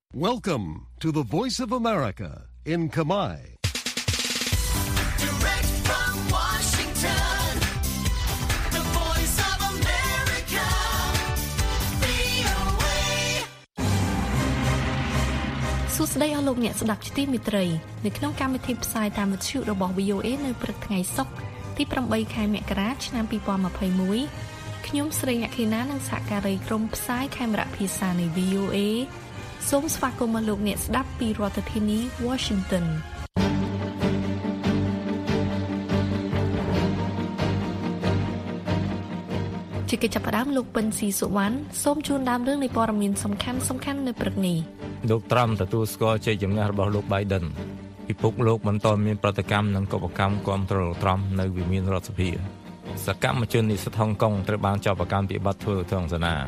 Welcome to the Voice of America in Khmer. Direct from Washington, the Voice of America, VOA. សួស្តីអស់លោកអ្នកស្ដាប់ជាទីមេត្រីនៅក្នុងកម្មវិធីផ្សាយតាមវិទ្យុរបស់ VOA នៅព្រឹកថ្ងៃសុក្រទី8ខែមករាឆ្នាំ2021ខ្ញុំស្រីអ្នកខេណានិងសហការីក្រុមផ្សាយខេមរៈភាសានៃ VOA សូមស្វាគមន៍លោកអ្នកស្ដាប់ពីរដ្ឋធានី Washington ជាកិច្ចចាប់ផ្ដើមលោកពិនស៊ីសុវណ្ណសូមជូនដើមរឿងនៃព័ត៌មានសំខាន់ៗនៅព្រឹកនេះលោកត្រាំទទួលស្គាល់ជ័យជំនះរបស់លោក Biden ពិភពលោកបន្តមានប្រតិកម្មនិងកបកម្មគាំទ្រលោកត្រាំនៅវិមានរដ្ឋសភាសកម្មជននិស្សិតហុងកុងត្រូវបានចាប់ប្រកាន់ពីបទធ្វើទង្សនា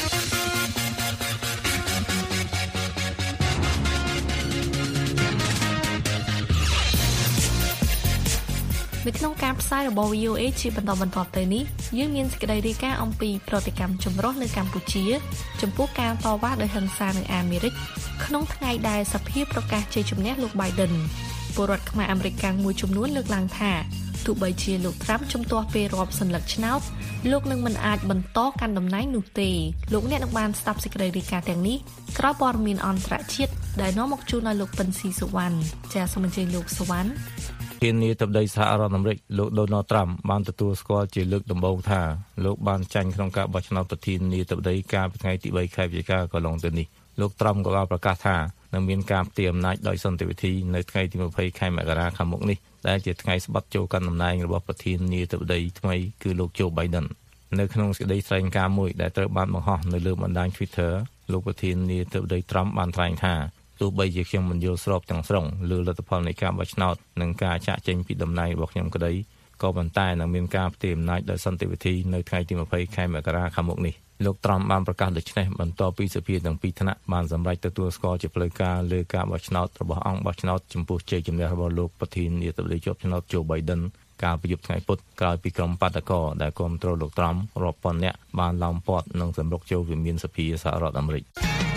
នៅក្នុងការផ្សាយរបស់ VOA ជាបន្តទៅនេះយើងមានសេចក្តីរាយការណ៍អំពីប្រតិកម្មចម្រុះនៅកម្ពុជាចំពោះការតវ៉ាដោយហិង្សានៅអាមេរិកក្នុងថ្ងៃដែលសភាប្រកាសជ័យជំនះលោក Biden ពលរដ្ឋខ្មែរអាមេរិកកាំងមួយចំនួនលើកឡើងថាទោះបីជាលោកត្រាំជំទាស់ពេលរាប់សន្លឹកឆ្នោតលោកនឹងមិនអាចបន្តកាន់តំណែងនោះទេលោកអ្នកនឹងបានស្ដាប់សេចក្តីរាយការណ៍ទាំងនេះក្រោយព័ត៌មានអន្តរជាតិដែលនាំមកជូនដល់លោកពិនស៊ីសុវណ្ណចាសសូមអញ្ជើញលោកសុវណ្ណធានាទៅដីសហរដ្ឋអាមេរិកលោក Donald Trump បានទទួលស្គាល់ជាលើកដំបូងថាលោកបានចាញ់ក្នុងការបោះឆ្នោតប្រធានាធិបតីកាលពីថ្ងៃទី3ខែវិច្ឆិកាកន្លងទៅនេះលោក Trump ក៏បានប្រកាសថានឹងមានការផ្ទេរអំណាចដោយសន្តិវិធីនៅថ្ងៃទី20ខែមករាខាងមុខនេះដែលជាថ្ងៃស្បត់ចូលកាន់តំណែងរបស់ប្រធានាធិបតីថ្មីគឺលោក Joe Biden នៅក្នុងសេចក្តីថ្លែងការណ៍មួយដែលត្រូវបានបង្ហោះនៅលើបណ្ដាញ Twitter លោកប្រធានាធិបតី Trump បានថ្លែងថាទោះបីជាខ្ញុំមិនយល់ស្របទាំងស្រុងលើលទ្ធផលនៃការបោះឆ្នោតនិងការចាក់ចេញពីតំណែងរបស់ខ្ញុំក្តីក៏ប៉ុន្តែនឹងមានការផ្ទេរអំណាចដោយសន្តិវិធីនៅថ្ងៃទី20ខែមករាខាងមុខនេះលោក Trump បានប្រកាសដូច្នេះបន្ទាប់ពីសភាទាំងពីរថ្នាក់បានសម្រេចទទួលស្គាល់ជាផ្លូវការលើការបោះឆ្នោតរបស់អង្គបោះឆ្នោតចំពោះជ័យជំនះរបស់លោកប្រធានាធិបតីជាប់ឆ្នោត Joe Biden កាលពីយប់ថ្ងៃពុធក្រោយពីក្រុមបាតកោដែលគាំទ្រលោក Trump រាប់ពាន់នាក់បានឡោមព័ទ្ធនិងសម្រុកចូលវិមានសភាសហរដ្ឋអាមេរិក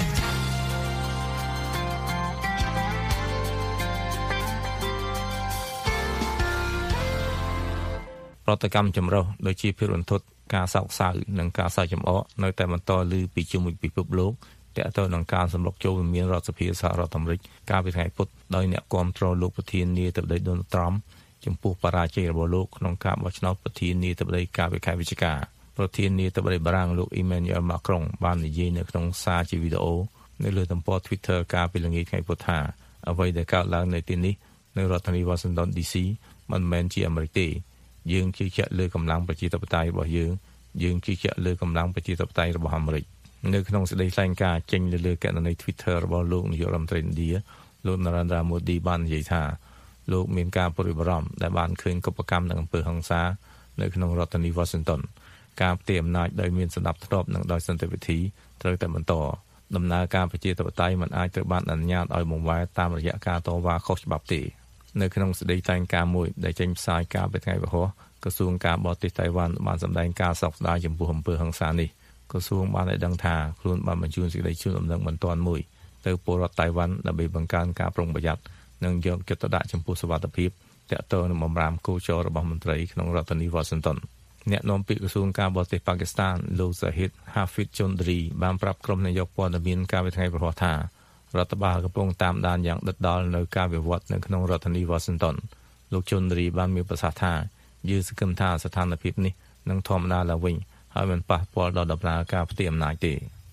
ប្រតិកម្មចម្រុះដូចជាភាពរន្ធត់ការសោកសៅនិងការសើចចំអកនៅតែបន្តឮពីជំនួយពិភពលោកទាក់ទងនឹងការសម្រុកចូលវិមានរដ្ឋសភាសហរដ្ឋអាមេរិកកាលពីថ្ងៃពុធដោយអ្នកគាំទ្រលោកប្រធានាធិបតី Donald Trump ចំពោះបរាជ័យរបស់លោកក្នុងការបោះឆ្នោតប្រធានាធិបតីកាលពីខែវិច្ឆិកាប្រធានាធិបតីបារាំងលោក Emmanuel Macron បាននិយាយនៅក្នុងសារជាវីដេអូនៅលើទំព័រ Twitter កាលពីល្ងាចថ្ងៃពុធថាអ្វីដែលកើតឡើងនៅទីនេះនៅរដ្ឋធានី Washington DC មិនមែនជាអាមេរិកទេយើងជឿជាក់លើកម្លាំងប្រជាធិបតេយ្យរបស់យើងជឿជាក់លើកម្លាំងប្រជាធិបតេយ្យរបស់អាមេរិកនៅក្នុងសេចក្តីថ្លែងការណ៍ចេញលើគណនី Twitter របស់លោកនាយករដ្ឋមន្ត្រីឥណ្ឌាលោក Narendra Modi បាននិយាយថាលោកមានការព្រួយបារម្ភដែលបានឃើញកុបកម្មនិងអំពើហិង្សានៅក្នុងរដ្ឋធានី Washington ការផ្ទេរអំណាចដោយមានសណ្ដាប់ធ្នាប់និងដោយសន្តិវិធីត្រូវតែបន្តដំណើរការប្រជាធិបតេយ្យមិនអាចត្រូវបានអនុញ្ញាតឲ្យបង្វែរតាមរយៈការតវ៉ាខុសច្បាប់ទេនៅក្នុងសេចក្តីថ្លែងការណ៍មួយដែលចេញផ្សាយកាលពីថ្ងៃពហុក្រសួងការបរទេសតៃវ៉ាន់បានសម្ដែងការសោកស្ដាយចំពោះអំពើហិង្សានេះក្រសួងបានឲ្យដឹងថាខ្លួនបានបញ្ជូនសេចក្តីជូនដំណឹងបន្ទាន់មួយទៅពលរដ្ឋតៃវ៉ាន់ដើម្បីបង្កើនការប្រុងប្រយ័ត្ននិងយកចិត្តទុកដាក់ចំពោះសុវត្ថិភាពទាក់ទងនឹងបម្រាមគោចររបស់មន្ត្រីក្នុងរដ្ឋធានី Washington អ្នកនាំពាក្យក្រសួងការបរទេសប៉ាគីស្ថានលោក Zahid Hafeez Chaudhry បានប្រាប់ក្រុមនាយកព័ត៌មានកាលពីថ្ងៃពហុថារដ្ឋបាលកំពុងតាមដានយ៉ាងដិតដល់នៅការវិវត្តនៅក្នុងរដ្ឋធានី Washington លោក Chaudhry បានមានប្រសាសន៍ថាយើងសង្ឃឹមថាស្ថានភាពនេះនឹងធម្មតាឡើងវិញហើយមិនប៉ះពាល់ដល់ដំណើរការផ្ទេរអំណាចទេ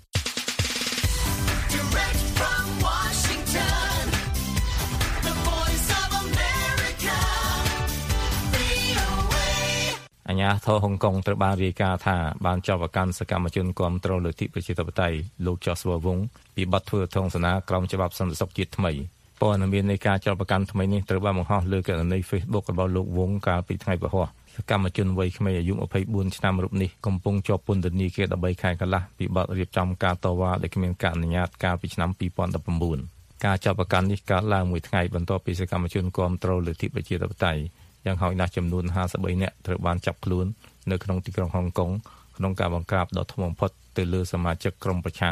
Direct from Washington, the Voice of America, VOA. អាជ្ញាធរហុងកុងត្រូវបានរាយការណ៍ថាបានចាប់ប្រកាន់សកម្មជនគាំទ្រលទ្ធិប្រជាធិបតេយ្យលោក Joshua Wong ពីបទធ្វើទង្សនាក្រោមច្បាប់សន្តិសុខជាតិថ្មីព័ត៌មាននៃការចាប់ប្រកាន់ថ្មីនេះត្រូវបានបង្ហោះលើគណនី Facebook របស់លោក Wong កាលពីថ្ងៃពហុសកម្មជនវ័យក្មេងអាយុ24ឆ្នាំរូបនេះកំពុងជាប់ពន្ធនាគារ13ខែកន្លះពីបទរៀបចំការតវ៉ាដែលគ្មានការអនុញ្ញាតកាលពីឆ្នាំ2019ការចាប់ប្រកាន់នេះកើតឡើងមួយថ្ងៃបន្ទាប់ពីសកម្មជនគាំទ្រលទ្ធិប្រជាធិបតេយ្យយ៉ាងហោចណាស់ចំនួន53នាក់ត្រូវបានចាប់ខ្លួននៅក្នុងទីក្រុងហុងកុងក្នុងការបង្ក្រាបដ៏ធំបំផុតទៅលើសមាជិកក្រុមប្រឆាំង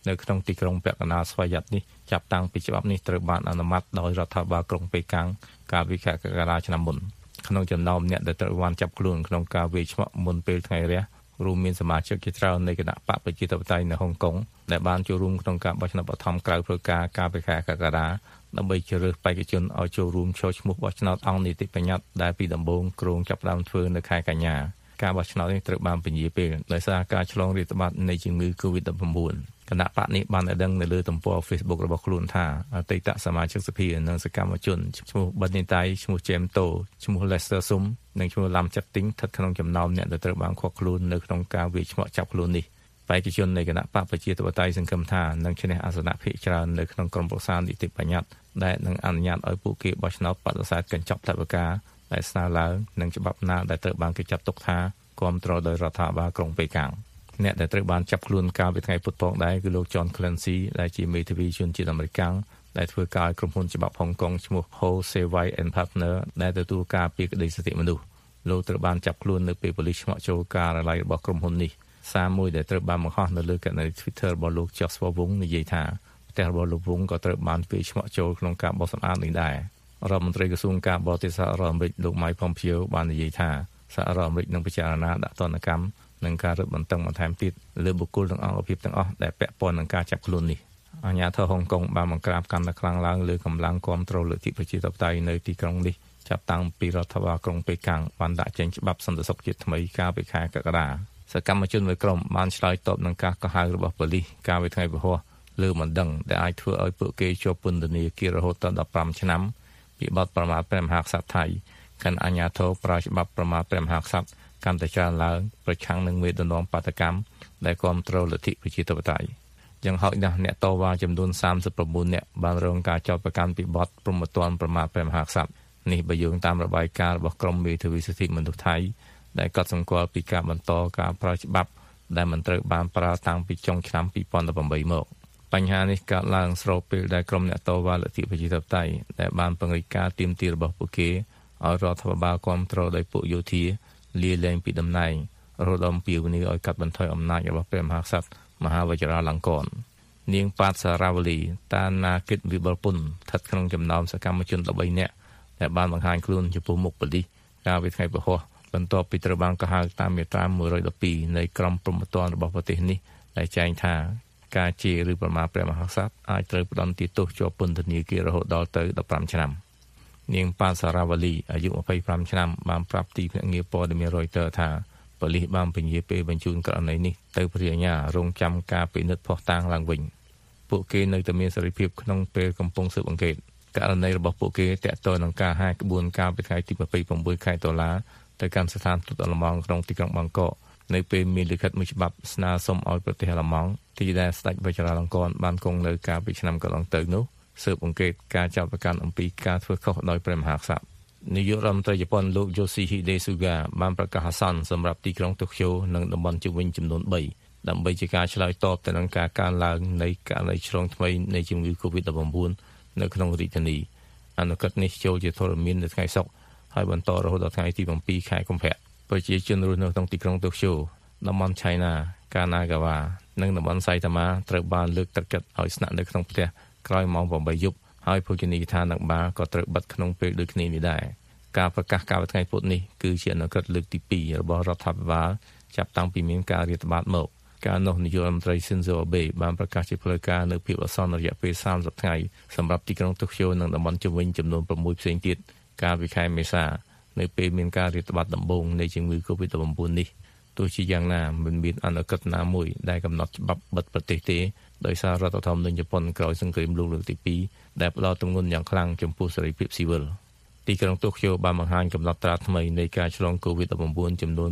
នៅក្នុងទីក្រុងពាក់កណ្ដាលស្វយ័តនេះចាប់តាំងពីច្បាប់នេះត្រូវបានអនុម័តដោយរដ្ឋាភិបាលក្រុងប៉េកាំងកាលពីខែកក្កដាឆ្នាំមុនក្នុងចំណោមអ្នកដែលត្រូវបានចាប់ខ្លួនក្នុងការវាយឆ្មក់មុនពេលថ្ងៃរះរួមមានសមាជិកជាច្រើននៃគណៈបកប្រជាធិបតេយ្យនៅហុងកុងដែលបានចូលរួមក្នុងការបោះឆ្នោតបឋមក្រៅផ្លូវការកាលពីខែកក្កដាដើម្បីជ្រើសរើសបេក្ខជនឲ្យចូលរួមចូលឈ្មោះបោះឆ្នោតអង្គនីតិបញ្ញត្តិដែលពីដំបូងគ្រោងចាប់ផ្ដើមធ្វើនៅខែកញ្ញាការបោះឆ្នោតនេះត្រូវបានពន្យាពេលដោយសារការឆ្លងរាតត្បាតនៃជំងឺ COVID-19 គណៈបកនេះបានឲ្យដឹងនៅលើទំព័រ Facebook របស់ខ្លួនថាអតីតសមាជិកសភានិងសកម្មជនឈ្មោះប៊ិននីតៃឈ្មោះ James To ឈ្មោះ Lester Sum និងឈ្មោះ Lam Chatting ស្ថិតក្នុងចំណោមអ្នកដែលត្រូវបានឃាត់ខ្លួននៅក្នុងការវាយឆ្មក់ចាប់ខ្លួននេះបេក្ខជននៃគណៈបកប្រជាធិបតេយ្យសង្ឃឹមថានឹងឈ្នះអាសនៈភាគច្រើននៅក្នុងក្រុមប្រឹក្សានីតិបញ្ញត្តិដែលនឹងអនុញ្ញាតឲ្យពួកគេបោះឆ្នោតបដិសេធកញ្ចប់ថវិកាដែលស្នើឡើងនិងច្បាប់ណាដែលត្រូវបានគេចាត់ទុកថាគាំទ្រដោយរដ្ឋាភិបាលក្រុងប៉េកាំងអ្នកដែលត្រូវបានចាប់ខ្លួនកាលពីថ្ងៃពុធផងដែរគឺលោក John Clancy ដែលជាមេធាវីជនជាតិអាមេរិកដែលធ្វើការឲ្យក្រុមហ៊ុនច្បាប់ហុងកុងឈ្មោះ Ho Sewai and Partner ដែលទទួលការពីក្តីសិទ្ធិមនុស្សលោកត្រូវបានចាប់ខ្លួននៅពេលប៉ូលីសឆ្មក់ចូលការិយាល័យរបស់ក្រុមហ៊ុននេះសារមួយដែលត្រូវបានបង្ហោះនៅលើគណនី Twitter របស់លោក Joshua Wong និយាយថាផ្ទះរបស់លោក Wong ក៏ត្រូវបានវាយឆ្មក់ចូលក្នុងការបោះសម្អាតនេះដែររដ្ឋមន្ត្រីក្រសួងការបរទេសសហរដ្ឋអាមេរិកលោក Mike Pompeo បាននិយាយថាសហរដ្ឋអាមេរិកនឹងពិចារណាដាក់ទណ្ឌកម្មនិងការរឹតបន្តឹងបន្ថែមទៀតលើបុគ្គលទាំងអង្គភាពទាំងអស់ដែលពាក់ព័ន្ធនឹងការចាប់ខ្លួននេះអាជ្ញាធរហុងកុងបានបង្ក្រាបកាន់តែខ្លាំងឡើងលើកម្លាំងគាំទ្រលទ្ធិប្រជាធិបតេយ្យនៅទីក្រុងនេះចាប់តាំងពីរដ្ឋាភិបាលក្រុងប៉េកាំងបានដាក់ចេញច្បាប់សន្តិសុខជាតិថ្មីកាលពីខែកក្កដាសកម្មជនមួយក្រុមបានឆ្លើយតបនឹងការកោះហៅរបស់ប៉ូលីសកាលពីថ្ងៃពហុលើបណ្ដឹងដែលអាចធ្វើឲ្យពួកគេជាប់ពន្ធនាគាររហូតដល់15ឆ្នាំពីបទប្រមាថព្រះមហាក្សត្រថៃខណ្ឌអាជ្ញាធរប្រើច្បាប់ប្រមាថព្រះមហាក្សត្រកាន់តែច្រើនឡើងប្រឆាំងនឹងមេដឹកនាំបាតកម្មដែលគាំទ្រលទ្ធិប្រជាធិបតេយ្យយ៉ាងហោចណាស់អ្នកតវ៉ាចំនួន39នាក់បានរងការចោទប្រកាន់ពីបទព្រហ្មទណ្ឌប្រមាថព្រះមហាក្សត្រនេះបើយោងតាមរបាយការណ៍របស់ក្រមមេធាវីសិទ្ធិមនុស្សថៃដែលកត់សម្គាល់ពីការបន្តការប្រើច្បាប់ដែលមិនត្រូវបានប្រើតាំងពីចុងឆ្នាំ2018មកបញ្ហានេះកើតឡើងស្របពេលដែលក្រុមអ្នកតវ៉ាលទ្ធិប្រជាធិបតេយ្យដែលបានពង្រីកការទាមទាររបស់ពួកគេឲ្យរដ្ឋាភិបាលគាំទ្រដោយពួកយោធាលាលែងពីតំណែងរហូតដល់ពីវនីឲ្យកាត់បន្ថយអំណាចរបស់ព្រះមហាក្សត្រមហាវជ្រាលង្កននាងប៉ាតសារ៉ាវលីតាណាគិតវិបុលពុនស្ថិតក្នុងចំណោមសកម្មជន13នាក់ដែលបានបង្ហាញខ្លួនចំពោះមុខប៉ូលីសកាលពីថ្ងៃពហុបន្ទាប់ពីត្រូវបានកោះហៅតាមមាត្រា112នៃក្រមព្រហ្មទណ្ឌរបស់ប្រទេសនេះដែលចែងថាការជេរឬប្រមាថព្រះមហាក្សត្រអាចត្រូវផ្តន្ទាទោសជាប់ពន្ធនាគាររហូតដល់ទៅ15ឆ្នាំនាងប៉ាសារ៉ាវលីអាយុ25ឆ្នាំបានប្រាប់ទីភ្នាក់ងារព័ត៌មាន Reuters ថាប៉ូលីសបានពន្យាពេលបញ្ជូនករណីនេះទៅព្រះអាជ្ញារងចាំការពិនិត្យភស្តុតាងឡើងវិញពួកគេនៅតែមានសេរីភាពក្នុងពេលកំពុងស៊ើបអង្កេតករណីរបស់ពួកគេតាក់ទងនឹងការហាក្បួនកាលពីថ្ងៃទី26ខែតុលាទៅកាន់ស្ថានទូតអាល្លឺម៉ង់ក្នុងទីក្រុងបាងកកនៅពេលមានលិខិតមួយច្បាប់ស្នើសុំឲ្យប្រទេសអាល្លឺម៉ង់ទីដែលស្ដេចវជ្រាលង្កនបានគង់នៅកាលពីឆ្នាំកន្លងទៅនោះស៊ើបអង្កេតការចាប់ប្រកាន់អំពីការធ្វើខុសដោយព្រះមហាក្សត្រនាយករដ្ឋមន្ត្រីជប៉ុនលោក Yoshihide Suga បានប្រកាសអាសន្នសម្រាប់ទីក្រុងតូក្យូនិងតំបន់ជុំវិញចំនួន3ដើម្បីជាការឆ្លើយតបទៅនឹងការកើនឡើងនៃករណីឆ្លងថ្មីនៃជំងឺ COVID-19 នៅក្នុងរាជធានីអនុក្រឹត្យនេះចូលជាធរមាននៅថ្ងៃសុក្រហើយបន្តរហូតដល់ថ្ងៃទី7ខែកុម្ភៈប្រជាជនរស់នៅក្នុងទីក្រុងតូក្យូតំបន់ China Kanagawa និងតំបន់ Saitama ត្រូវបានលើកទឹកចិត្តឲ្យស្នាក់នៅក្នុងផ្ទះក្រោយម៉ោង8យប់ហើយភោជនីយដ្ឋាននិងបារក៏ត្រូវបិទក្នុងពេលដូចគ្នានេះដែរការប្រកាសកាលពីថ្ងៃពុធនេះគឺជាអនុក្រឹត្យលើកទី2របស់រដ្ឋាភិបាលចាប់តាំងពីមានការរាតត្បាតមកការនោះនាយករដ្ឋមន្ត្រី Shinzo Abe បានប្រកាសជាផ្លូវការនៅភាពអាសន្នរយៈពេល30ថ្ងៃសម្រាប់ទីក្រុងតូក្យូនិងតំបន់ជុំវិញចំនួន6ផ្សេងទៀតកាលពីខែមេសានៅពេលមានការរាតត្បាតដំបូងនៃជំងឺ COVID-19 នេះទោះជាយ៉ាងណាមិនមានអនុក្រឹត្យណាមួយដែលកំណត់ច្បាប់បិទប្រទេសទេដោយសាររដ្ឋធម្មនុញ្ញជប៉ុនក្រោយសង្គ្រាមលោកលើកទី2ដែលផ្ដល់ទម្ងន់យ៉ាងខ្លាំងចំពោះសេរីភាពស៊ីវិលទីក្រុងតូក្យូបានបង្ហាញកំណត់ត្រាថ្មីនៃការឆ្លង COVID-19 ចំនួន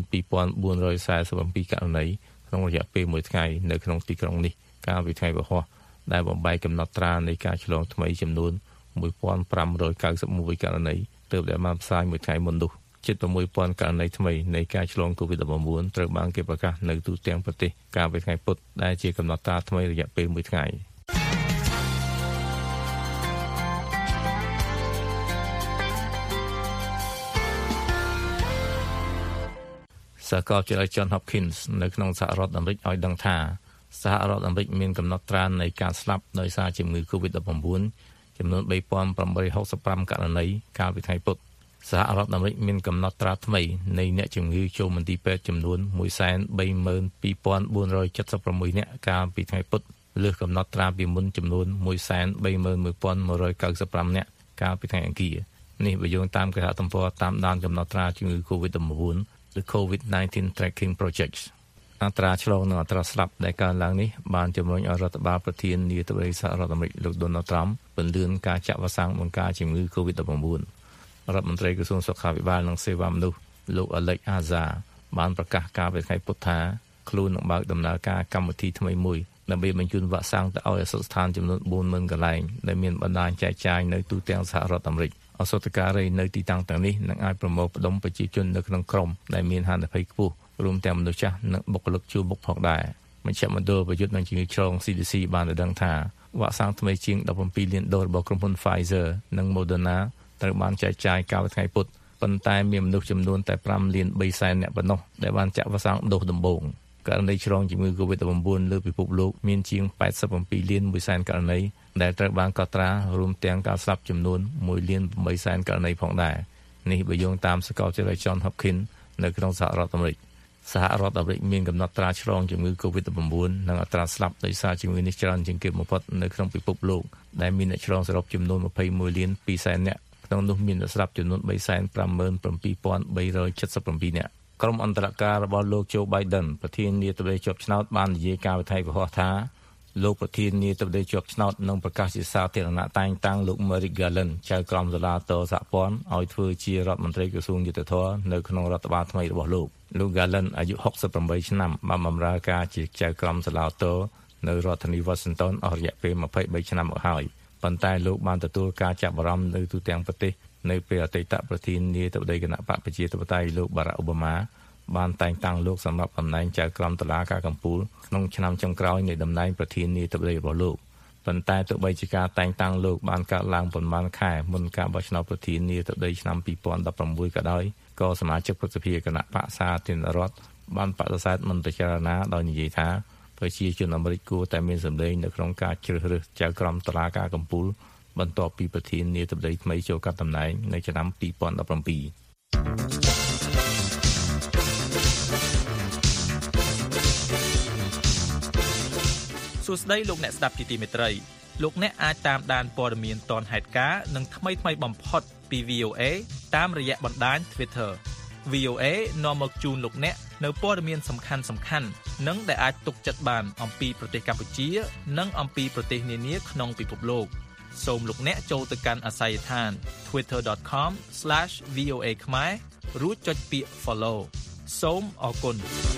2447 ករណីក្នុងរយៈពេល1ថ្ងៃនៅក្នុងទីក្រុងនេះកាលពីថ្ងៃពហុដែលបំបែកកំណត់ត្រានៃការឆ្លងថ្មីចំនួន 1591 ករណីទើបតែបានផ្សាយមួយថ្ងៃមុននោះជិត 6000 ករណីថ្មីនៃការឆ្លង COVID-19 ត្រូវបានគេប្រកាសនៅទូទាំងប្រទេសកាលពីថ្ងៃពុធដែលជាកំណត់ត្រាថ្មីរយៈពេល1ថ្ងៃសាកលវិទ្យាល័យ John Hopkins នៅក្នុងសហរដ្ឋអាមេរិកឲ្យដឹងថាសហរដ្ឋអាមេរិកមានកំណត់ត្រានៃការស្លាប់ដោយសារជំងឺ COVID-19 ចំនួន 3,865 ករណីកាលពីថ្ងៃពុធសហរដ្ឋអាមេរិកមានកំណត់ត្រាថ្មីនៃអ្នកជំងឺចូលមន្ទីរពេទ្យចំនួន 132,476 នាក់កាលពីថ្ងៃពុធលើសកំណត់ត្រាពីមុនចំនួន 131,195 នាក់កាលពីថ្ងៃអង្គារនេះបើយោងតាមគេហទំព័រតាមដានកំណត់ត្រាជំងឺ COVID-19 The COVID-19 Tracking Project អត្រាឆ្លងនិងអត្រាស្លាប់ដែលកើនឡើងនេះបានជំរុញឲ្យរដ្ឋបាលប្រធានាធិបតីសហរដ្ឋអាមេរិកលោក Donald Trump ពន្យាការចាក់វ៉ាក់សាំងបង្ការជំងឺ COVID-19 រដ្ឋមន្ត្រីក្រសួងសុខាភិបាលនិងសេវាមនុស្សលោក Alex Azar បានប្រកាសកាលពីថ្ងៃពុធថាខ្លួននឹងបើកដំណើរការកម្មវិធីថ្មីមួយដើម្បីបញ្ជូនវ៉ាក់សាំងទៅឲ្យអសតស្ថានចំនួន 40,000 កន្លែងដែលមានបណ្ដាញចែកចាយនៅទូទាំងសហរដ្ឋអាមេរិកអសតការីនៅទីតាំងទាំងនេះនឹងអាចប្រមូលផ្ដុំប្រជាជននៅក្នុងក្រុមដែលមានហានិភ័យខ្ពស់រួមទាំងមនុស្សចាស់និងបុគ្គលិកជួរមុខផងដែរមជ្ឈមណ្ឌលប្រយុទ្ធនឹងជំងឺឆ្លង CDC បានដឹងថាវ៉ាក់សាំងថ្មីជាង 17 លានដូសរបស់ក្រុមហ៊ុន Pfizer និង Moderna ត្រូវបានចែកចាយកាលពីថ្ងៃពុធប៉ុន្តែមានមនុស្សចំនួនតែ5លាន3សែននាក់ប៉ុណ្ណោះដែលបានចាក់វ៉ាក់សាំងដូសដំបូងករណីឆ្លងជំងឺ COVID-19 លើពិភពលោកមានជាង87លាន1សែនករណីដែលត្រូវបានកត់ត្រារួមទាំងការស្លាប់ចំនួន1លាន8សែនករណីផងដែរនេះបើយោងតាមសាកលវិទ្យាល័យ Johns Hopkins នៅក្នុងសហរដ្ឋអាមេរិកសហរដ្ឋអាមេរិកមានកំណត់ត្រាឆ្លងជំងឺ COVID-19 និងអត្រាស្លាប់ដោយសារជំងឺនេះច្រើនជាងគេបំផុតនៅក្នុងពិភពលោកដែលមានអ្នកឆ្លងសរុបចំនួន21លាន2សែននាក់ក្នុងនោះមានអ្នកស្លាប់ចំនួន 357,377 នាក់ក្រុមអន្តរការរបស់លោក Joe Biden ប្រធានាធិបតីជាប់ឆ្នោតបាននិយាយកាលពីថ្ងៃពហុថាលោកប្រធានាធិបតីជាប់ឆ្នោតនឹងប្រកាសជាសាធារណៈតែងតាំងលោក Merrick Garland ចៅក្រមសាលាតសហព័ន្ធឲ្យធ្វើជារដ្ឋមន្ត្រីក្រសួងយុតិធម៌នៅក្នុងរដ្ឋបាលថ្មីរបស់លោក Garland អាយុ68ឆ្នាំបានបម្រើការជាចៅក្រមសាលាតនៅរដ្ឋធានី Washington អស់រយៈពេល23ឆ្នាំមកហើយប៉ុន្តែលោកបានទទួលការចាប់អារម្មណ៍នៅទូទាំងប្រទេសនៅពេលអតីតប្រធានាធិបតីគណៈបកប្រជាធិបតេយ្យលោក Barack Obama បានតែងតាំងលោកសម្រាប់តំណែងចៅក្រមតុលាការកំពូលក្នុងឆ្នាំចុងក្រោយនៃតំណែងប្រធានាធិបតីរបស់លោកប៉ុន្តែទោះបីជាការតែងតាំងលោកបានកើតឡើងប៉ុន្មានខែមុនការបោះឆ្នោតប្រធានាធិបតីឆ្នាំ2016ក៏ដោយក៏សមាជិកព្រឹទ្ធសភាគណៈបកសាធារណរដ្ឋបានបដិសេធមិនពិចារណាដោយនិយាយថាប្រជាជនអាមេរិកគួរតែមានសម្លេងនៅក្នុងការជ្រើសរើសចៅក្រមតុលាការកំពូលបន្ទាប់ពីប្រធានាធិបតីថ្មីចូលកាន់តំណែងនៅឆ្នាំ2017 សួស្តីលោកអ្នកស្ដាប់ជាទីមេត្រីលោកអ្នកអាចតាមដានព័ត៌មានទាន់ហេតុការណ៍និងថ្មីបំផុតពី VOA តាមរយៈបណ្ដាញ Twitter VOA នាំមកជូនលោកអ្នកនៅព័ត៌មានសំខាន់និងដែលអាចទុកចិត្តបានអំពីប្រទេសកម្ពុជានិងអំពីប្រទេសនានាក្នុងពិភពលោកសូមលោកអ្នកចូលទៅកាន់អាស័យដ្ឋាន twitter.com/VOA ខ្មែររួចចុចពាក្យ Follow សូមអរគុណ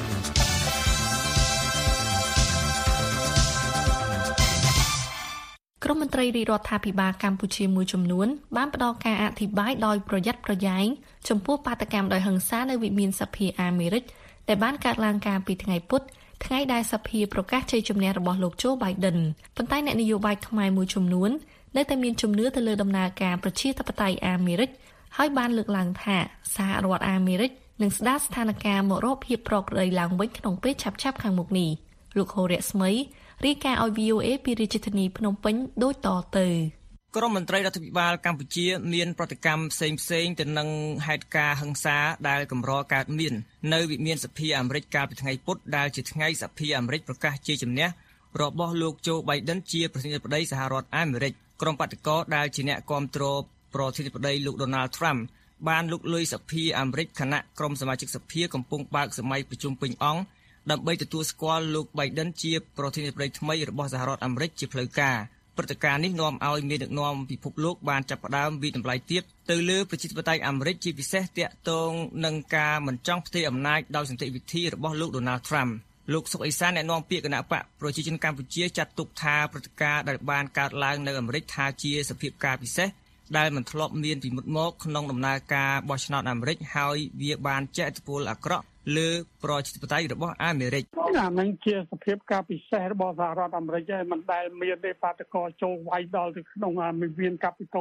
ក្រុមមន្ត្រីរាជរដ្ឋាភិបាលកម្ពុជាមួយចំនួនបានផ្ដល់ការអធិប្បាយដោយប្រយ័ត្នប្រយែងចំពោះបាតុកម្មដោយហិង្សានៅវិមានសភាអាមេរិកដែលបានកើតឡើងកាលពីថ្ងៃពុធថ្ងៃដែលសភាប្រកាសជ័យជំនះរបស់លោក Joe Biden ប៉ុន្តែអ្នកនយោបាយខ្មែរមួយចំនួននៅតែមានជំនឿទៅលើដំណើរការប្រជាធិបតេយ្យអាមេរិកហើយបានលើកឡើងថាសហរដ្ឋអាមេរិកនឹងស្ដារស្ថានភាពមករកភាពប្រក្រតីឡើងវិញក្នុងពេលឆាប់ៗខាងមុខនេះលោកហូរ៉ាស្មីរាយការណ៍ឲ្យ VOA ពីរាជធានីភ្នំពេញដូចតទៅក្រុមមន្ត្រីរដ្ឋាភិបាលកម្ពុជាមានប្រតិកម្មផ្សេងទៅនឹងហេតុការណ៍ហិង្សាដែលកម្រកើតមាននៅវិមានសភាអាមេរិកកាលពីថ្ងៃពុធដែលជាថ្ងៃសភាអាមេរិកប្រកាសជ័យជំនះរបស់លោក Joe Biden ជាប្រធានាធិបតីសហរដ្ឋអាមេរិកក្រុមបដិករដែលជាអ្នកគាំទ្រប្រធានាធិបតីលោក Donald Trump បានលុកលុយសភាអាមេរិកខណៈក្រុមសមាជិកសភាកំពុងបើកសម័យប្រជុំពេញអង្គដើម្បីទទួលស្គាល់លោក Biden ជាប្រធានាធិបតីថ្មីរបស់សហរដ្ឋអាមេរិកជាផ្លូវការព្រឹត្តិការណ៍នេះនាំឲ្យមានដឹកនាំពិភពលោកបានចាប់ផ្ដើមវិតម្លៃទាបទៅលើប្រជាធិបតេយ្យអាមេរិកជាពិសេសទាក់ទងនឹងការមិនចង់ផ្ទេរអំណាចដោយសន្តិវិធីរបស់លោក Donald Trump លោកសុកអេសានអ្នកនាំពាក្យគណៈបកប្រជាជនកម្ពុជាចាត់ទុកថាព្រឹត្តិការណ៍ដែលបានកើតឡើងនៅអាមេរិកថាជាសភាពការពិសេសដែលមិនធ្លាប់មានពីមុនមកក្នុងដំណើរការបោះឆ្នោតអាមេរិកហើយវាបានជះឥទ្ធិពលអាក្រក់លើប្រជាធិបតេយ្យរបស់អាមេរិកអានឹងជាសភាពការពិសេសរបស់សហរដ្ឋអាមេរិកហើយមិនដែលមានទេបាតុករចូលវាយដល់ទៅក្នុងវិមានកាពីតូល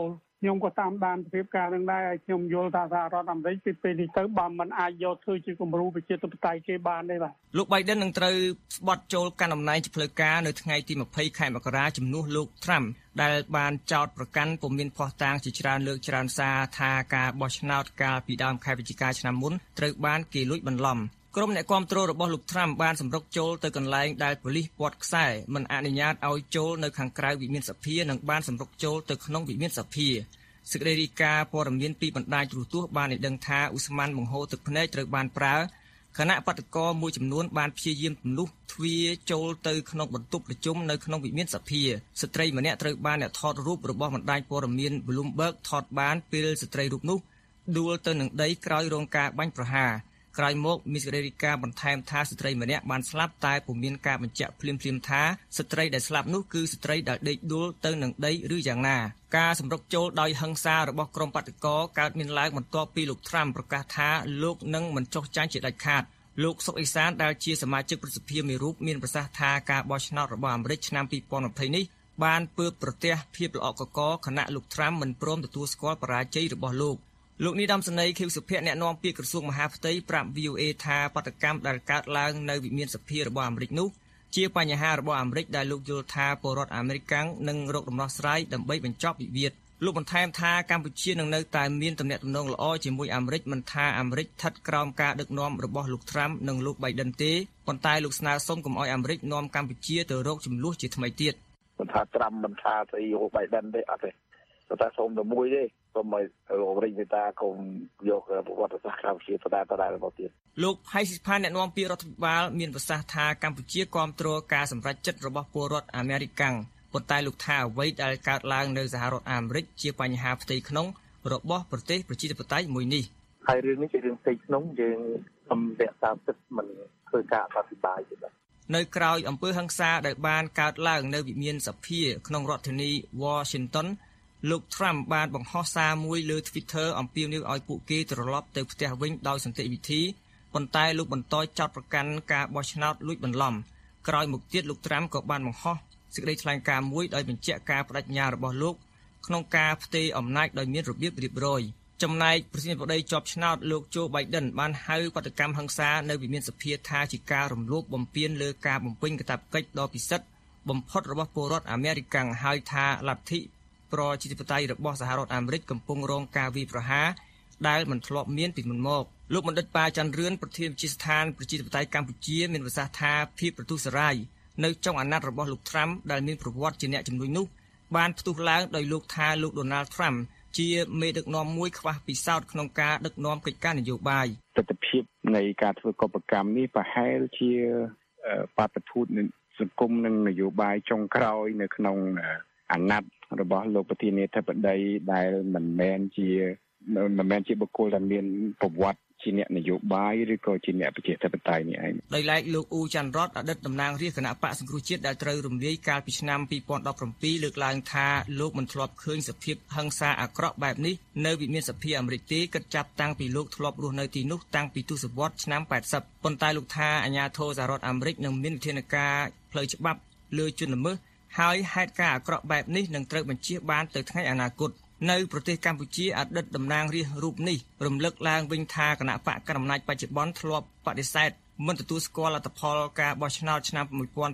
ខ្ញុំក៏តាមដានសភាពការនឹងដែរហើយខ្ញុំយល់ថាសហរដ្ឋអាមេរិកពីពេលនេះទៅបើមិនអាចយកធ្វើជាគំរូប្រជាធិបតេយ្យគេបានទេបាទលោក Biden នឹងត្រូវស្បត់ចូលកាន់តំណែងជាផ្លូវការនៅថ្ងៃទី20ខែមករាជំនួសលោក Trump ដែលបានចោទប្រកាន់ពុំមានភស្តុតាងជាច្រើនលើកច្រើនសារថាការបោះឆ្នោតកាលពីដើមខែវិច្ឆិកាឆ្នាំមុនត្រូវបានគេលួចបន្លំក្រុមអ្នកគាំទ្ររបស់លោក Trump បានសម្រុកចូលទៅកន្លែងដែលប៉ូលីសព័ទ្ធខ្សែមិនអនុញ្ញាតឲ្យចូលនៅខាងក្រៅវិមានសភានិងបានសម្រុកចូលទៅក្នុងវិមានសភាសេចក្តីរាយការណ៍ព័ត៌មានពីបណ្ដាញទូរទស្សន៍បានឲ្យដឹងថាឧស្ម័នបង្ហូរទឹកភ្នែកត្រូវបានប្រើគណៈបដិករមួយចំនួនបានព្យាយាមទម្លុះទ្វារចូលទៅក្នុងបន្ទប់ប្រជុំនៅក្នុងវិមានសភាស្ត្រីម្នាក់ត្រូវបានអ្នកថតរូបរបស់បណ្ដាញព័ត៌មាន Bloomberg ថតបានពេលស្ត្រីរូបនោះដួលទៅនឹងដីក្រោយរងការបាញ់ប្រហារក្រោយមកមានសេចក្តីរាយការណ៍បន្ថែមថាស្ត្រីម្នាក់បានស្លាប់តែពុំមានការបញ្ជាក់ភ្លាមៗថាស្ត្រីដែលស្លាប់នោះគឺស្ត្រីដែលដេកដួលទៅនឹងដីឬយ៉ាងណាការសម្រុកចូលដោយហិង្សារបស់ក្រុមបដិករកើតមានឡើងបន្ទាប់ពីលោក Trump ប្រកាសថាលោកនឹងមិនចុះចាញ់ជាដាច់ខាតលោកសុកអេសានដែលជាសមាជិកប្រសិទ្ធិមួយរូបមានប្រសាសន៍ថាការបោះឆ្នោតរបស់អាមេរិកឆ្នាំ2020នេះបានពើប្រទះភាពល្អកកខណៈលោក Trump មិនព្រមទទួលស្គាល់បរាជ័យរបស់លោកនេះដំសន័យខៀវសុភ័ក្រអ្នកនាំពាក្យក្រសួងមហាផ្ទៃប្រាប់ VOA ថាបដកម្មដែលកើតឡើងនៅវិមានសភារបស់អាមេរិកនោះជាបញ្ហារបស់អាមេរិកដែលលោកយល់ថាពលរដ្ឋអាមេរិកនឹងរកដំណោះស្រាយដើម្បីបញ្ចប់វិវាទលោកបន្ថែមថាកម្ពុជានឹងនៅតែមានទំនាក់ទំនងល្អជាមួយអាមេរិកមិនថាអាមេរិកស្ថិតក្រោមការដឹកនាំរបស់លោក Trump និងលោក Biden ទេប៉ុន្តែលោកស្នើសុំកុំឲ្យអាមេរិកនាំកម្ពុជាទៅរកចំនួនជាថ្មីទៀតមិនថា Trump មិនថាស្អីលោក Biden ទេអត់ទេតែសូមតែមួយទេសូមឲ្យអាមេរិកវិតាកុំយកប្រវត្តិសាស្ត្រកម្ពុជាបដារបស់ទៀតលោកហៃស៊ីផានអ្នកនាំពាក្យរដ្ឋាភិបាលមានប្រសាសន៍ថាកម្ពុជាគាំទ្រការសម្រេចចិត្តរបស់ពលរដ្ឋអាមេរិកប៉ុន្តែលោកថាអ្វីដែលកើតឡើងនៅសហរដ្ឋអាមេរិកជាបញ្ហាផ្ទៃក្នុងរបស់ប្រទេសប្រជាធិបតេយ្យមួយនេះហើយរឿងនេះជារឿងផ្ទៃក្នុងយើងសំរក្សាសិទ្ធិមិនធ្វើការអធិប្បាយទេនៅក្រៅអំពើហិង្សាដែលបានកើតឡើងនៅវិមានសភាក្នុងរដ្ឋធានី Washingtonលោក Trump បានបង្ហោះសារមួយលើ Twitter អំពាវនាវឲ្យពួកគេត្រឡប់ទៅផ្ទះវិញដោយសន្តិវិធីប៉ុន្តែលោកបន្តចោទប្រកាន់ការបោះឆ្នោតលួចបន្លំក្រោយមកទៀតលោក Trump ក៏បានបង្ហោះសេចក្តីថ្លែងការណ៍មួយដោយបញ្ជាក់ការបដិញ្ញារបស់លោកក្នុងការផ្ទេរអំណាចដោយមានរបៀបរៀបរយចំណែកប្រធានាធិបតីជាប់ឆ្នោតលោក Joe Biden បានហៅបដកម្មហិង្សានៅវិមានសភាថាជាការរំលោភបំពានលើការបំពេញកាតព្វកិច្ចដ៏ពិសិដ្ឋបំផុតរបស់ពលរដ្ឋអាមេរិកហើយថាលទ្ធិប្រជាធិបតេយ្យរបស់សហរដ្ឋអាមេរិកកំពុងរងការវាយប្រហារដែលមិនធ្លាប់មានពីមុនមកលោកបណ្ឌិតប៉ាច័ន្ទរឿនប្រធានវិទ្យាស្ថានប្រជាធិបតេយ្យកម្ពុជាមានប្រសាសន៍ថាភាពប្រទុសរាយនៅចុងអាណត្តិរបស់លោក Trump ដែលមានប្រវត្តិជាអ្នកជំនួយនោះបានផ្ទុះឡើងដោយលោកថាលោក Donald Trump ជាមេដឹកនាំមួយខ្វះពិសោធន៍ក្នុងការដឹកនាំកិច្ចការនយោបាយទស្សនវិជ្ជានៃការធ្វើកុបកម្មនេះប្រហែលជាបាតុភូតសង្គមនិងនយោបាយចុងក្រោយនៅក្នុងអាណត្តិរបស់លោកប្រធានាធិបតីដែលមិនមែនជាបុគ្គលដែលមានប្រវត្តិជាអ្នកនយោបាយឬក៏ជាអ្នកប្រជាធិបតេយ្យនេះឯងដោយឡែកលោកអ៊ូច័ន្ទរតអតីតតំណាងរាស្ត្រគណៈបកសង្គ្រោះជាតិដែលត្រូវរំលាយកាលពីឆ្នាំ2017លើកឡើងថាលោកមិនធ្លាប់ឃើញសភាពហិង្សាអាក្រក់បែបនេះនៅវិមានសភាអាមេរិកទេគិតចាប់តាំងពីលោកធ្លាប់រស់នៅទីនោះតាំងពីទសវត្សរ៍ឆ្នាំ80ប៉ុន្តែលោកថាអាជ្ញាធរសហរដ្ឋអាមេរិកនឹងមានវិធានការផ្លូវច្បាប់លើជនល្មើសហើយហេតុការណ៍អាក្រក់បែបនេះនឹងត្រូវបញ្ជាបានទៅថ្ងៃអនាគតនៅប្រទេសកម្ពុជាអតីតតំណាងរាស្ត្ររូបនេះរំលឹកឡើងវិញថាគណៈបកកណ្ដាលអំណាចបច្ចុប្បន្នធ្លាប់បដិសេធមិនទទួលស្គាល់លទ្ធផលការបោះឆ្នោតឆ្នាំ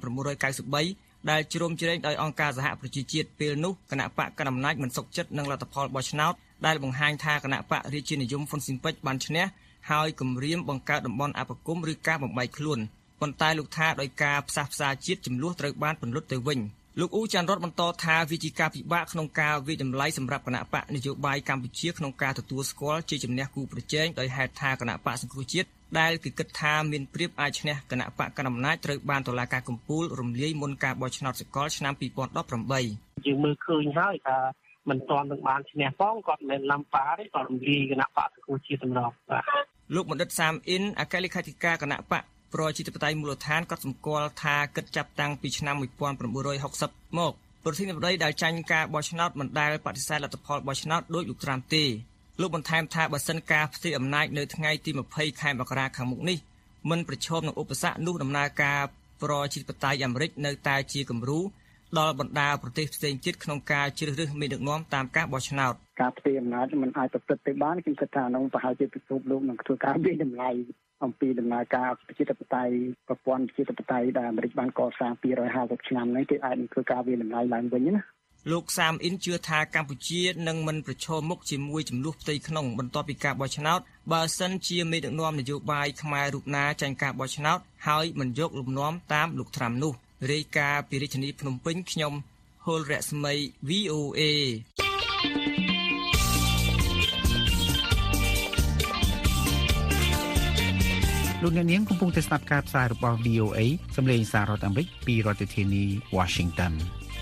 1993ដែលជ្រុំជ្រែងដោយអង្គការសហប្រជាជាតិពេលនោះគណៈបកកណ្ដាលអំណាចមិនសុខចិត្តនឹងលទ្ធផលបោះឆ្នោតដែលបង្ហាញថាគណៈបករាជានិយមហ៊ុនស៊ិនប៉ិចបានឈ្នះហើយគម្រាមបង្កើតតំបន់អបគមឬការបំបែកខ្លួនប៉ុន្តែលោកថាដោយការផ្សះផ្សាជាតិចំនួនត្រូវបានពន្លត់ទៅវិញលោកអ៊ូច័ន្ទរតបន្តថាវិជាការពិបាកក្នុងការវិតម្លៃសម្រាប់គណៈបកនយោបាយកម្ពុជាក្នុងការទទួលស្គាល់ជាជំនះគូប្រជែងដោយហេតុថាគណៈបកសង្គ្រោះជាតិដែលគឺគិតថាមានព្រៀបអាចឈ្នះគណៈបកកណ្ដាលអំណាចត្រូវបានតុលាការកំពូលរំលាយមុនការបោះឆ្នោតសកលឆ្នាំ2018 យើងមើលឃើញហើយថាមិនទាន់នឹងបានឈ្នះផងគាត់មិនឡំប៉ាទេគាត់រំលាយគណៈបកសង្គ្រោះជាតិសម្រាប់បាទលោកបណ្ឌិតសាមអ៊ីនអគ្គលេខាធិការគណៈបកប្រជាធិបតេយ្យមូលដ្ឋានក៏សម្គាល់ថាគិតចាប់តាំងពីឆ្នាំ1960មកប្រធានាធិបតីដែលចាញ់ការបោះឆ្នោតមិនដែលបដិសេធលទ្ធផលបោះឆ្នោតដោយលោកត្រាំទេលោកបន្ថែមថាបើសិនការផ្ទេរអំណាចនៅថ្ងៃទី20ខែមករាខាងមុខនេះមិនប្រឈមនឹងឧបសគ្គនោះដំណើរការប្រជាធិបតេយ្យអាមេរិកនៅតែជាគំរូដល់បណ្ដាប្រទេសផ្សេងទៀតក្នុងការជ្រើសរើសមេដឹកនាំតាមការបោះឆ្នោតការផ្ទេរអំណាចมันអាចប្រព្រឹត្តទៅបានខ្ញុំគិតថាក្នុងប្រហែលជាពិភពលោកនឹងធ្វើការវិនិច្ឆ័យអំពីដំណើរការប្រជាធិបតេយ្យប្រព័ន្ធប្រជាធិបតេយ្យដែលអាមេរិកបានកសាង250ឆ្នាំនេះគេអាចនឹងធ្វើការវិនិច្ឆ័យឡើងវិញណាលោកសាមអ៊ីនជឿថាកម្ពុជានឹងមិនប្រឈមមុខជាមួយចំនួនផ្ទៃក្នុងបន្ទាប់ពីការបោះឆ្នោតបើសិនជាមេដឹកនាំនយោបាយខ្មែររូបណាចាញ់ការបោះឆ្នោតហើយមិនយកលំនាំតាមលោកត្រាំនោះរាយការណ៍ពីរាជធានីភ្នំពេញខ្ញុំហុលរស្មី VOA លោកអ្នកនាងកំពុងតែស្ដាប់ការផ្សាយរបស់ VOA សម្លេងសាររដ្ឋអាមេរិកពីរដ្ឋធានី Washington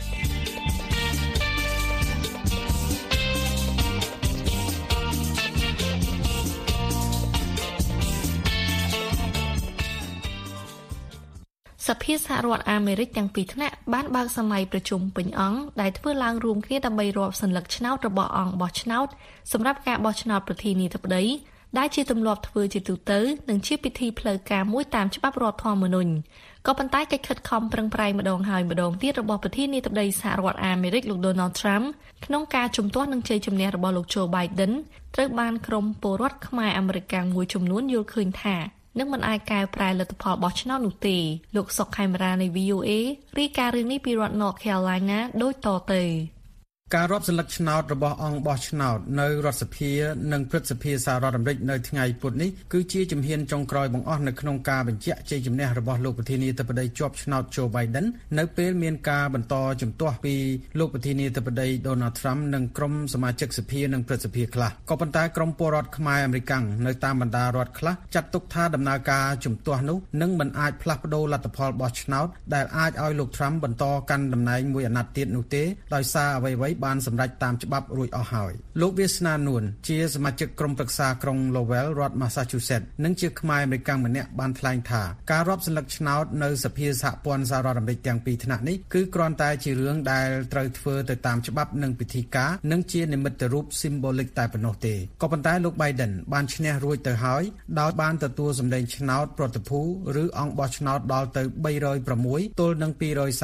សភាសហរដ្ឋអាមេរិកទាំងពីរថ្នាក់បានបើកសម័យប្រជុំពេញអង្គដែលធ្វើឡើងរួមគ្នាដើម្បីរាប់សន្លឹកឆ្នោតរបស់អង្គបោះឆ្នោតសម្រាប់ការបោះឆ្នោតប្រធានាធិបតីដែលជាទម្លាប់ធ្វើជាទូទៅនិងជាពិធីផ្លូវការមួយតាមច្បាប់រដ្ឋធម្មនុញ្ញក៏ប៉ុន្តែកិច្ចខិតខំប្រឹងប្រែងម្ដងហើយម្ដងទៀតរបស់ប្រធានាធិបតីសហរដ្ឋអាមេរិកលោក Donald Trump ក្នុងការជំទាស់នឹងជ័យជំនះរបស់លោក Joe Biden ត្រូវបានក្រុមពលរដ្ឋខ្មែរអាមេរិកមួយចំនួនយល់ឃើញថានឹងមិនអាចកែប្រែលទ្ធផលបោះឆ្នោតនោះទេលោកសុកខេមរានៃ VOA រាយការណ៍រឿងនេះពីរដ្ឋ North Carolina ដូចតទៅការរាប់សន្លឹកឆ្នោតរបស់អង្គបោះឆ្នោតនៅរដ្ឋសភានិងព្រឹទ្ធសភាសហរដ្ឋអាមេរិកនៅថ្ងៃពុធនេះគឺជាជំហានចុងក្រោយបង្អស់នៅក្នុងការបញ្ជាក់ជ័យជំនះរបស់លោកប្រធានាធិបតីជាប់ឆ្នោត Joe Biden នៅពេលមានការបន្តជំទាស់ពីលោកប្រធានាធិបតី Donald Trump និងក្រុមសមាជិកសភានិងព្រឹទ្ធសភាខ្លះក៏ប៉ុន្តែក្រុមពលរដ្ឋខ្មែរអាមេរិកនៅតាមបណ្ដារដ្ឋខ្លះចាត់ទុកថាដំណើរការជំទាស់នោះនឹងមិនអាចផ្លាស់ប្ដូរលទ្ធផលបោះឆ្នោតដែលអាចឲ្យលោក Trump បន្តកាន់តំណែងមួយអាណត្តិទៀតនោះទេដោយសារអ្វីៗបានសម្រេចតាមច្បាប់រួចអស់ហើយលោកវាសនានួនជាសមាជិកក្រុមប្រឹក្សាក្រុង Lowell រដ្ឋ Massachusetts និងជាខ្មែរអាមេរិកម្នាក់បានថ្លែងថាការរាប់សន្លឹកឆ្នោតនៅសភាសហព័ន្ធសហរដ្ឋអាមេរិកទាំងពីរថ្នាក់នេះគឺគ្រាន់តែជារឿងដែលត្រូវធ្វើទៅតាមច្បាប់និងពិធីការនិងជានិមិត្តរូប symbolic តែប៉ុណ្ណោះទេក៏ប៉ុន្តែលោក Biden បានឈ្នះរួចទៅហើយដោយបានទទួលសម្លេងឆ្នោតប្រតិភូឬអង្គបោះឆ្នោតដល់ទៅ306ទល់នឹង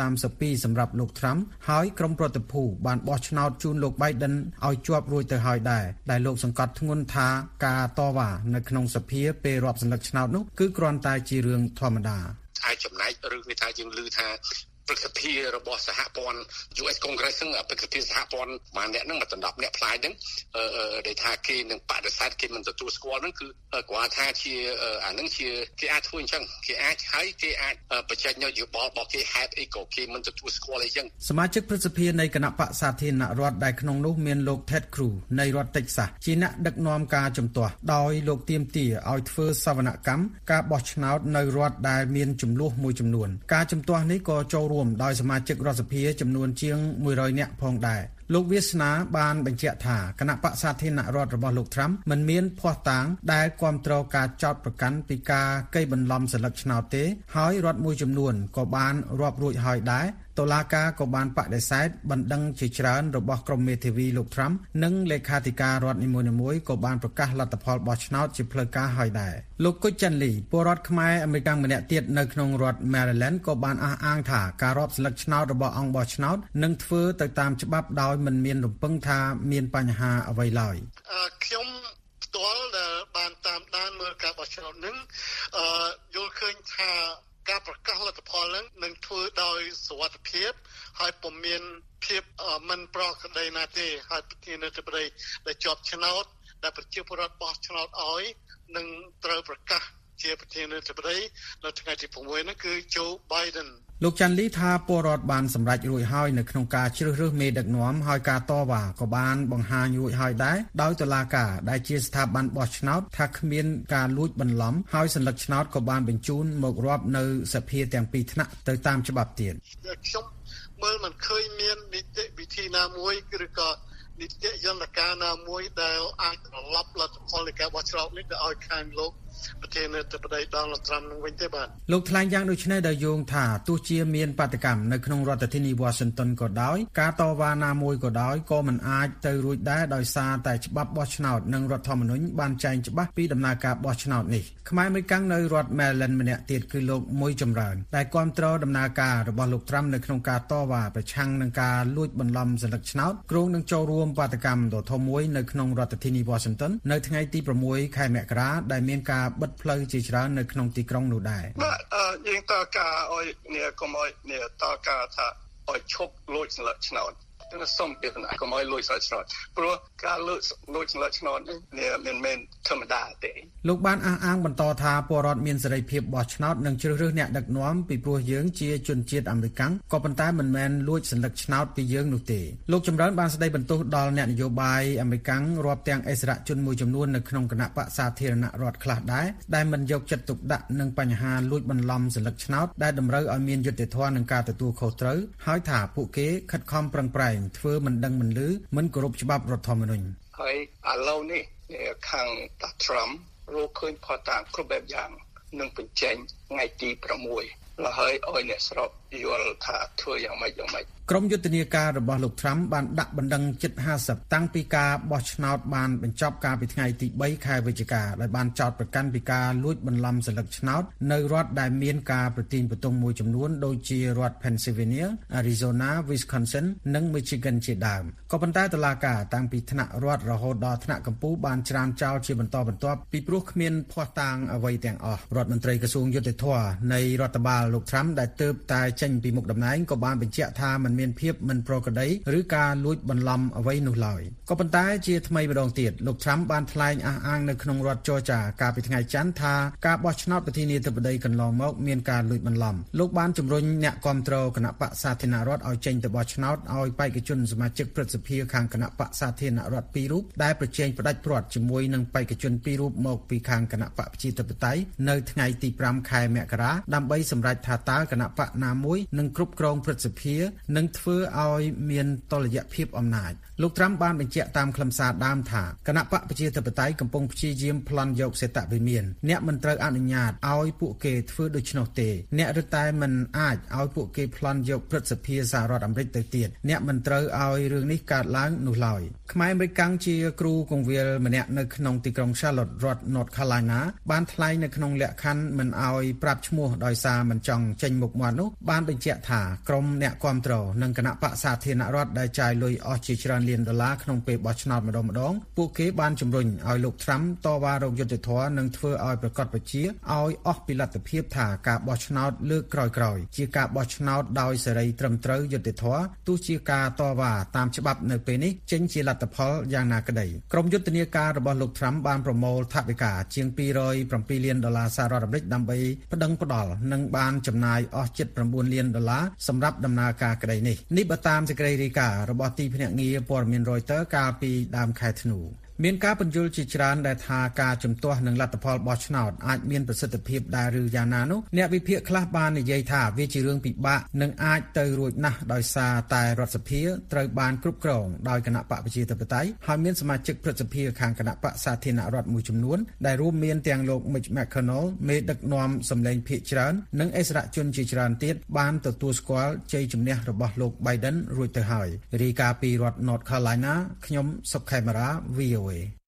232សម្រាប់លោក Trump ហើយក្រុមប្រតិភូបានបោះឆ្នោតជូនលោក Biden ឲ្យជាប់រួចទៅហើយដែរដែលលោកសង្កត់ធ្ងន់ថាការតវ៉ានៅក្នុងសភាពេលរាប់សន្លឹកឆ្នោតនោះគឺគ្រាន់តែជារឿងធម្មតាអាចចំណែករឿងនេះថាយើងឮថាព្រឹទ្ធសភារបស់សហព័ន្ធ US Congress ហ្នឹងព្រឹទ្ធសភាសហព័ន្ធបានអ្នកហ្នឹងមកដណ្ដប់អ្នកផ្លាយហ្នឹងដែលថាគេនឹងបដិសេធគេមិនទទួលស្គាល់ហ្នឹងគឺគាត់ថាជាអាហ្នឹងជាគេអាចធ្វើអញ្ចឹងគេអាចហើយគេអាចបញ្ចេញយោបល់របស់គេហេតុអីក៏គេមិនទទួលស្គាល់អីចឹងសមាជិកព្រឹទ្ធសភានៃគណៈបក្សសាធារណរដ្ឋដែលក្នុងនោះមានលោក Ted Cruz នៃរដ្ឋ Texas ជាអ្នកដឹកនាំការជំទាស់ដោយលោកទាមទារឲ្យធ្វើសវនកម្មការបោះឆ្នោតនៅរដ្ឋដែលមានចំនួនមួយចំនួនការជំទាស់នេះក៏ចូលរួមដោយសមាជិករដ្ឋសភាចំនួនជាង100នាក់ផងដែរលោកវាសនាបានបញ្ជាក់ថាគណៈបក្សសាធារណរដ្ឋរបស់លោក Trump មិនមានភស្តុតាងដែលគាំទ្រការចោទប្រកាន់ពីការកេរបន្លំសន្លឹកឆ្នោតទេហើយរដ្ឋមួយចំនួនក៏បានរាប់រួចហើយដែរតុលាការក៏បានបដិសេធបណ្ដឹងជាច្រើនរបស់ក្រុមមេធាវីលោក Trump និងលេខាធិការរដ្ឋនីមួយៗក៏បានប្រកាសលទ្ធផលបោះឆ្នោតជាផ្លូវការហើយដែរលោកគុជច័ន្ទលីពលរដ្ឋខ្មែរអាមេរិកម្នាក់ទៀតនៅក្នុងរដ្ឋ Maryland ក៏បានអះអាងថាការរាប់សន្លឹកឆ្នោតរបស់អង្គបោះឆ្នោតនឹងធ្វើទៅតាមច្បាប់ដោយមិនមានរំពឹងថាមានបញ្ហាអ្វីឡើយខ្ញុំផ្ទាល់ដែលបានតាមដានមើលការបោះឆ្នោតនឹងយល់ឃើញថាការប្រកាសលទ្ធផលនឹងធ្វើដោយសុវត្ថិភាពហើយពុំមានភាពមិនប្រក្រតីណាទេហើយប្រធានាធិបតីដែលជាប់ឆ្នោតដែលប្រជាពលរដ្ឋបោះឆ្នោតឲ្យនឹងត្រូវប្រកាសជាប្រធានាធិបតីនៅថ្ងៃទី6ហ្នឹងគឺ Joe Biden លោកច័ន្ទលីថាពលរដ្ឋបានសម្រេចរួចហើយនៅក្នុងការជ្រើសរើសមេដឹកនាំហើយការតវ៉ាក៏បានបង្ហាញរួចហើយដែរដោយតុលាការដែលជាស្ថាប័នបោះឆ្នោតថាគ្មានការលួចបន្លំហើយសន្លឹកឆ្នោតក៏បានបញ្ជូនមករាប់នៅសភាទាំងពីរថ្នាក់ទៅតាមច្បាប់ទៀតខ្ញុំមើលមិនឃើញមាននីតិវិធីណាមួយឬក៏នីតិយន្តការណាមួយដែលអាចត្រឡប់លទ្ធផលនៃការបោះឆ្នោតនេះទៅឲ្យខាងលោកប្រធានាធិបតី Donald Trump នឹងវិញទេបាទលោកថ្លែងយ៉ាងដូចនេះដោយយោងថាទោះជាមានបាតកម្មនៅក្នុងរដ្ឋធានី Washington ក៏ដោយការតវ៉ាណាមួយក៏ដោយក៏មិនអាចទៅរួចដែរដោយសារតែច្បាប់បោះឆ្នោតនិងរដ្ឋធម្មនុញ្ញបានចែងច្បាស់ពីដំណើរការបោះឆ្នោតនេះខ្មែរអមេរិកនៅរដ្ឋ Maryland ម្នាក់ទៀតគឺលោកមួយចម្រើនដែលគាំទ្រដំណើរការរបស់លោក Trump នៅក្នុងការតវ៉ាប្រឆាំងនឹងការលួចបន្លំសន្លឹកឆ្នោតគ្រោងនឹងចូលរួមបាតកម្មដ៏ធំមួយនៅក្នុងរដ្ឋធានី Washington នៅថ្ងៃទី 6 ខែមករាដែលមានការបិទផ្លូវជាច្រើននៅក្នុងទីក្រុងនោះដែរបាទយើងតការឲ្យនេះកុំឲ្យនេះតការថាឲ្យឈប់លួចសន្លឹកឆ្នោតតែសុំពីណាកុំឲ្យលួចសន្លឹកឆ្នោតព្រោះការលួចសន្លឹកឆ្នោតនេះមិនមែនធម្មតាទេលោកបានអះអាងបន្តថាពលរដ្ឋមានសេរីភាពបោះឆ្នោតនិងជ្រើសរើសអ្នកដឹកនាំពីព្រោះយើងជាជនជាតិអាមេរិកក៏ប៉ុន្តែមិនមែនលួចសន្លឹកឆ្នោតពីយើងនោះទេលោកចម្រើនបានស្ដីបន្ទោសដល់អ្នកនយោបាយអាមេរិករាប់ទាំងអិសរាជជនមួយចំនួននៅក្នុងគណៈបក្សសាធារណរដ្ឋខ្លះដែរដែលមិនយកចិត្តទុកដាក់នឹងបញ្ហាលួចបន្លំសន្លឹកឆ្នោតដែលតម្រូវឲ្យមានយុត្តិធម៌និងការទទួលខុសត្រូវហើយថាពួកគេខិតខំប្រឹងប្រែងធ្វើមិនដឹងមិនឮមិនគោរពច្បាប់រដ្ឋធម្មនុញ្ញហើយឥឡូវនេះខាងតា Trump រកឃើញផតាំងគ្រប់បែបយ៉ាងនឹងបញ្ចេញថ្ងៃទី6ហើយឲ្យអ្នកស្រុកយល់ថាធ្វើយ៉ាងម៉េចក្រុមយុទ្ធនាការរបស់លោក Trump បានដាក់បណ្ដឹងជិត50តាំងពីការបោះឆ្នោតបានបញ្ចប់កាលពីថ្ងៃទី3ខែវិច្ឆិកាដែលបានចោទប្រកាន់ពីការលួចបន្លំសន្លឹកឆ្នោតនៅរដ្ឋដែលមានការប្រទាញបន្ទង់មួយចំនួនដូចជារដ្ឋ Pennsylvania, Arizona, Wisconsin និង Michigan ជាដើមក៏ប៉ុន្តែតុលាការតាំងពីថ្នាក់រដ្ឋរហូតដល់ថ្នាក់កំពូលបានច្រានចោលជាបន្តបន្ទាប់ពីព្រោះគ្មានភស្តុតាងអ្វីទាំងអស់រដ្ឋមន្ត្រីក្រសួងយុតិធធម៌នៃរដ្ឋបាលលោក Trump ដែលទើបតែចេញពីមុខតំណែងក៏បានបញ្ជាក់ថាមិនមានភាពមិនប្រក្រតីឬការលួចបន្លំអ្វីនោះឡើយក៏ប៉ុន្តែជាថ្មីម្ដងទៀតលោក Trump បានថ្លែងអះអាងនៅក្នុងរដ្ឋ Georgia កាលពីថ្ងៃច័ន្ទថាការបោះឆ្នោតប្រធានាធិបតីកន្លងមកមានការលួចបន្លំលោកបានជំរុញអ្នកគាំទ្រគណៈបក្សសាធារណរដ្ឋឲ្យចេញទៅបោះឆ្នោតឲ្យបេក្ខជនសមាជិកព្រឹទ្ធសភាខាងគណៈបក្សសាធារណរដ្ឋ2រូបដែលប្រជែងផ្ដាច់ព្រាត់ជាមួយនឹងបេក្ខជន2រូបមកពីខាងគណៈបក្សប្រជាធិបតេយ្យនៅថ្ងៃទី5ខែមករាដើម្បីសម្រេចថាតើគណៈបក្សណាមួយនឹងគ្រប់គ្រងព្រឹទ្ធសភានិងធ្វើឲ្យមានតុល្យភាពអំណាចលោក Trump បានបញ្ជាក់តាមខ្លឹមសារដើមថាគណៈបក្សប្រជាធិបតេយ្យកំពុងព្យាយាមប្លន់យកសេតវិមានអ្នកមិនត្រូវអនុញ្ញាតឲ្យពួកគេធ្វើដូច្នោះទេអ្នករឹតតែមិនអាចឲ្យពួកគេប្លន់យកព្រឹទ្ធសភាសហរដ្ឋអាមេរិកទៅទៀតអ្នកមិនត្រូវឲ្យរឿងនេះកើតឡើងនោះឡើយខ្មែរអមេរិកជាគ្រូគង្វាលម្នាក់នៅក្នុងទីក្រុង Charlotte រដ្ឋ North Carolina បានថ្លែងនៅក្នុងលក្ខខណ្ឌមិនឲ្យប្រាប់ឈ្មោះដោយសារមិនចង់ចេញមុខមាត់នោះបានបញ្ជាក់ថាក្រុមអ្នកគាំទ្រនិងគណៈបក្សសាធារណរដ្ឋដែលចាយលុយអស់ជាច្រើនលានដុល្លារក្នុងពេលបោះឆ្នោតម្ដងពួកគេបានជំរុញឲ្យលោក Trump តវ៉ារកយុត្តិធម៌និងធ្វើឲ្យប្រកាសបញ្ជាឲ្យអស់ពីលទ្ធភាពថាការបោះឆ្នោតលើកក្រោយៗជាការបោះឆ្នោតដោយសេរីត្រឹមត្រូវយុត្តិធម៌ទោះជាការតវ៉ាតាមច្បាប់នៅពេលនេះចេញជាលទ្ធផលយ៉ាងណាក្តីក្រុមយុទ្ធនាការរបស់លោក Trump បានប្រមូលថវិកាជាង207លានដុល្លារសហរដ្ឋអាមេរិកដើម្បីប្តឹងផ្តល់និងបានចំណាយអស់ជិត9លានដុល្លារសម្រាប់ដំណើរការក្តីនេះបើតាមសេចក្តីរាយការណ៍របស់ទីភ្នាក់ងារព័ត៌មាន Reuters កាលពីដើមខែធ្នូមានការពន្យល់ជាច្រើនដែលថាការជំទាស់នឹងលទ្ធផលបោះឆ្នោតអាចមានប្រសិទ្ធភាពដែរឬយ៉ាងណានោះអ្នកវិភាគខ្លះបាននិយាយថាវាជារឿងពិបាកនិងអាចទៅរួចណាស់ដោយសារតែរដ្ឋសភាត្រូវបានគ្រប់គ្រងដោយគណៈបកប្រជាធិបតេយ្យហើយមានសមាជិកព្រឹទ្ធសភាខាងគណៈបកសាធារណរដ្ឋមួយចំនួនដែលរួមមានទាំងលោក Mitch McConnell មេដឹកនាំសម្លេងភាគច្រើននិងអិសរាជជនជាច្រើនទៀតបានទទួលស្គាល់ជ័យជំនះរបស់លោក Biden រួចទៅហើយរាយការណ៍ពីរដ្ឋ North Carolina ខ្ញុំសុកខេមរា VOA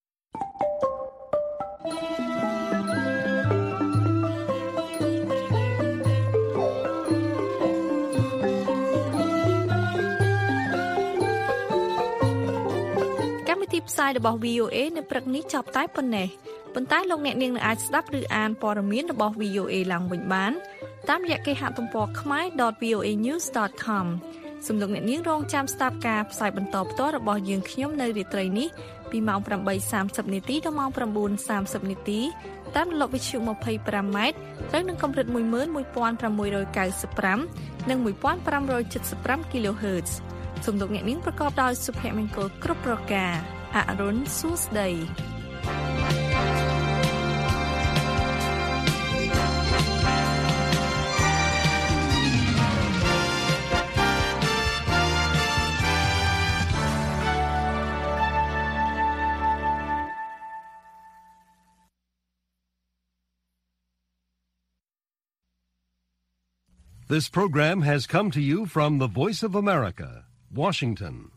ផ្សាយរបស់ VOA នៅព្រឹកនេះចប់តែប៉ុណ្ណេះប៉ុន្តែលោកអ្នកនាងនឹងអាចស្ដាប់ឬអានព័ត៌មានរបស់ VOA ឡើងវិញបានតាមរយៈគេហទំព័រ khmer.voanews.com សូមលោកអ្នកនាងរងចាំស្ដាប់ការផ្សាយបន្តផ្ទាល់របស់យើងខ្ញុំនៅរាត្រីនេះពីម៉ោង 8:30 នាទីដល់ម៉ោង 9:30 នាទីតាមរលកវិទ្យុ 25 ម៉ែត្រត្រូវនឹងកម្រិត 11695 និង 1575 kHz សូមលោកអ្នកនាងប្រកបដោយសុភមង្គលគ្រប់ប្រការអរុនសួស្ដី This program has come to you from the Voice of America, Washington.